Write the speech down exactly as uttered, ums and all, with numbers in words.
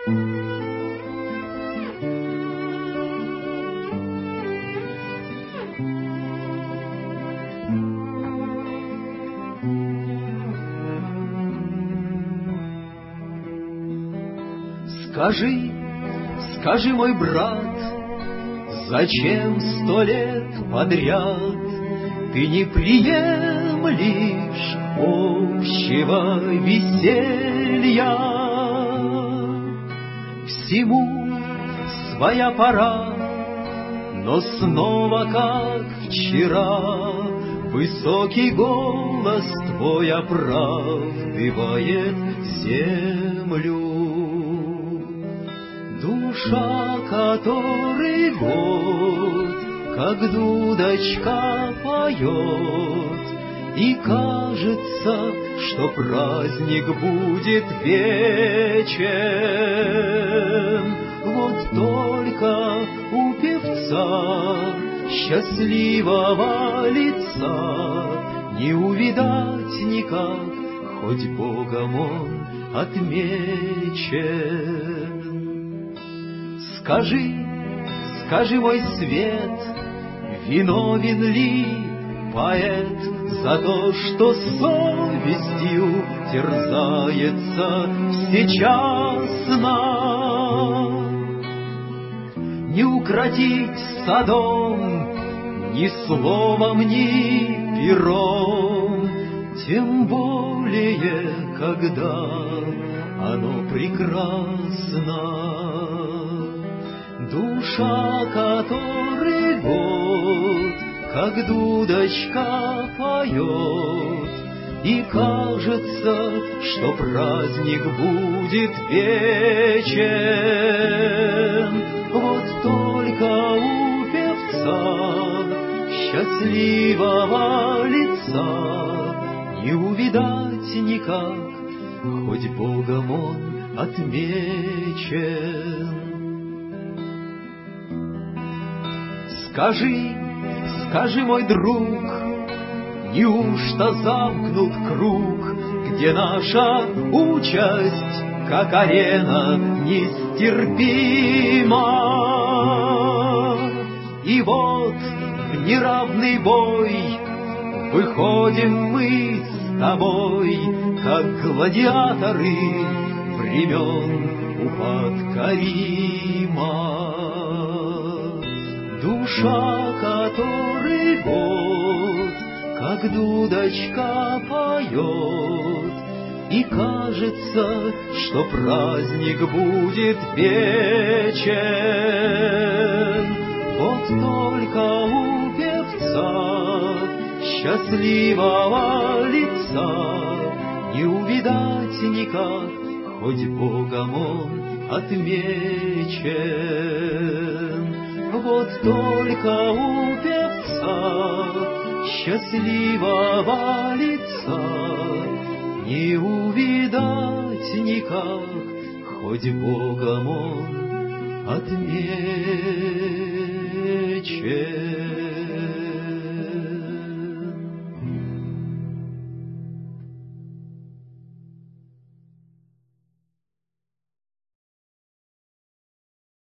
Скажи, скажи, мой брат, зачем сто лет подряд ты не приемлешь общего веселья? Всему своя пора, но снова, как вчера, высокий голос твой оправдывает землю. Душа, который год, как дудочка поет, и кажется, что праздник будет вечен. Вот только у певца счастливого лица не увидать никак, хоть Богом он отмечен. Скажи, скажи, мой свет, виновен ли поэт за то, что совестью терзается всечасно? Не укротить садом ни словом, ни пером, тем более, когда оно прекрасно. Душа, который год, как дудочка поет, и кажется, что праздник будет вечен. Вот только у певца счастливого лица не увидать никак, хоть Богом он отмечен. Скажи, скажи, мой друг, неужто замкнут круг, где наша участь, как арена, нестерпима? И вот в неравный бой выходим мы с тобой, как гладиаторы времен упадка Рима. Душа, который год, как дудочка поет, и кажется, что праздник будет вечен. Вот только у певца счастливого лица не увидать никак, хоть Богом он отмечен. Вот только у певца счастливого лица не увидать никак, хоть Богом он отмечен.